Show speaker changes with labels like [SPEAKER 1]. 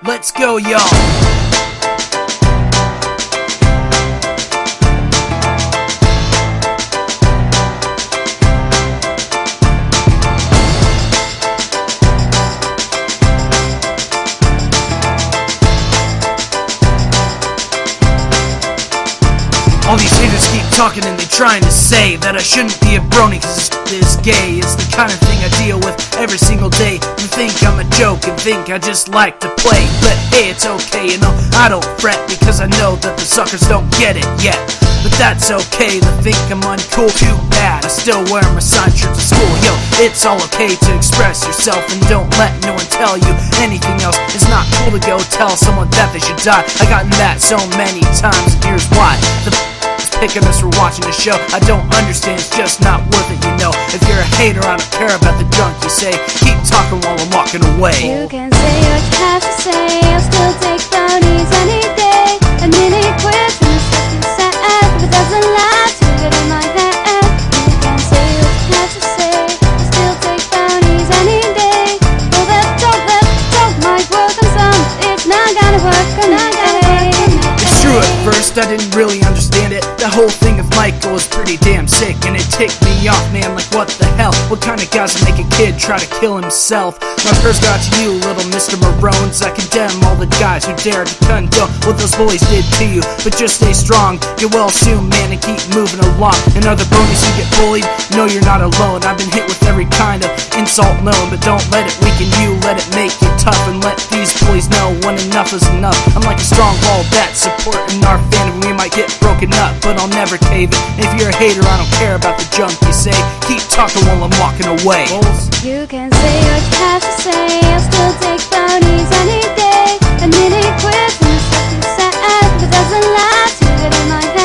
[SPEAKER 1] Let's go, y'all. All these haters keep talking and they trying to say that I shouldn't be a brony cause this is gay. It's the kind of thing I deal with every single day. You think I'm a joke and think I just like to play, but hey, it's okay, you know, I don't fret because I know that the suckers don't get it yet. But that's okay, they think I'm uncool, too bad I still wear my sign shirt to school. Yo, it's all okay to express yourself and don't let no one tell you anything else. It's not cool to go tell someone that they should die. I gotten that so many times and here's why. The picking us for watching the show. I don't understand, it's just not worth it, you know. If you're a hater, I don't care about the junk you say. Keep talking while I'm walking away.
[SPEAKER 2] You can say what you have to say, I'll still take brownies any day. A minute quit when it's just too sad, but it doesn't last, you get in my head. You can say what you have to say, I'll still take brownies any day. Well, that joke might work on some, it's not gonna work on me.
[SPEAKER 1] It's true, at first I didn't really understand it. The whole thing of Michael was pretty damn sick, and it ticked me off, man, like what the hell? What kind of guys would make a kid try to kill himself? My prayers go out to you, little Mr. Maroons. I condemn all the guys who dare to condone what those bullies did to you. But just stay strong, get well soon, man, and keep moving along. And other bronies who get bullied, no, you're not alone. I've been hit with every kind of insult known, but don't let it weaken you, let it make you tough. And let these bullies know when enough is enough. I'm like a strong wall that's supporting our fandom. We might get broken up, but I'll never cave it. If you're a hater, I don't care about the junk you say. Keep talking while I'm walking away.
[SPEAKER 2] You can say what you have to say, I'll still take brownies any day. A minute quit when it's just too sad, but it doesn't last, you get in my head.